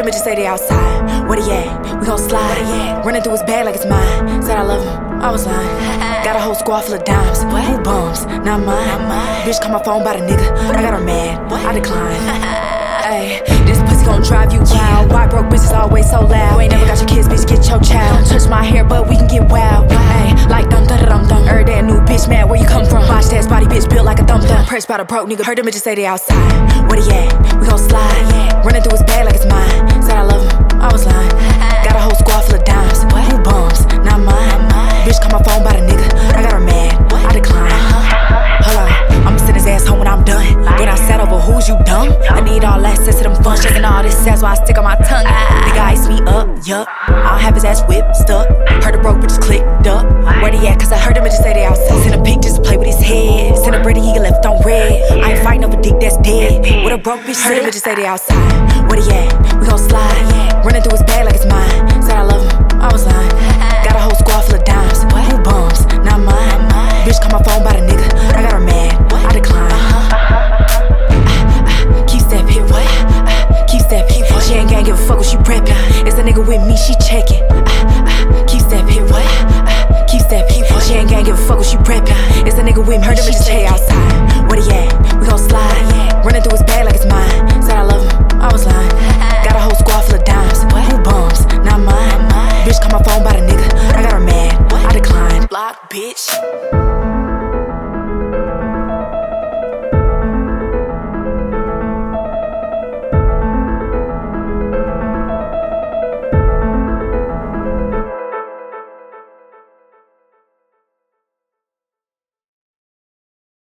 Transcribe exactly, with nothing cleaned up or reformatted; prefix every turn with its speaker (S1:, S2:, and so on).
S1: bitches say they outside. Where he at? We gon' slide. Running through his bag like it's mine. Said I love him, I was lying. Got a whole squad full of dimes. Who bums? Not mine. Bitch call my phone by the nigga. I got her mad. I decline. Ay, this pussy gon' drive you wild. Why broke bitches always so loud? You ain't never got your kids, bitch, get your child. Touch my hair, but we can get wild. Ay, like dum dum dum dum. Heard that new bitch mad, where you come from? Botched ass body, bitch, built like a thumb thumb. Pressed by the broke nigga, heard them bitches say they outside. Where he at? We gon' slide. Running through his bag like it's mine. Said I love him, I was lying. Got a whole squad full of dimes. Who bums? Not mine. Bitch call my phone by the nigga. I got her mad. I decline. Hold on, I'ma send his ass home when I'm done. Then I sat over who's you dumb? I need all access to them funds. Shaking all this ass while I stick on my tongue. Nigga ice me up, yup. I'll have his ass whipped, stuck. Heard the broke bitches clicked up. Where they at? Cause I heard them bitches say they outside. Send a pic just to play with his head. Send a Brady, he get left on red. I ain't fighting over dick that's dead. What a broke bitch heard them bitches say they outside. Where he at? We gon' slide. Running through his bag like it's mine. Said I love him, I was lying. Got a whole squad full of dimes. Who bums? Not mine. Bitch call my phone by the nigga. I got her mad. I decline. Keep stepping. Keep stepping. She ain't gang, give a fuck what she preppin'. It's a nigga with me, she checkin'. Keep stepping. Keep stepping. She ain't gang, give a fuck what she preppin'. It's a nigga with me, heard them bitches say outside. Where he at? We gon' slide. Running through his bag like it's mine.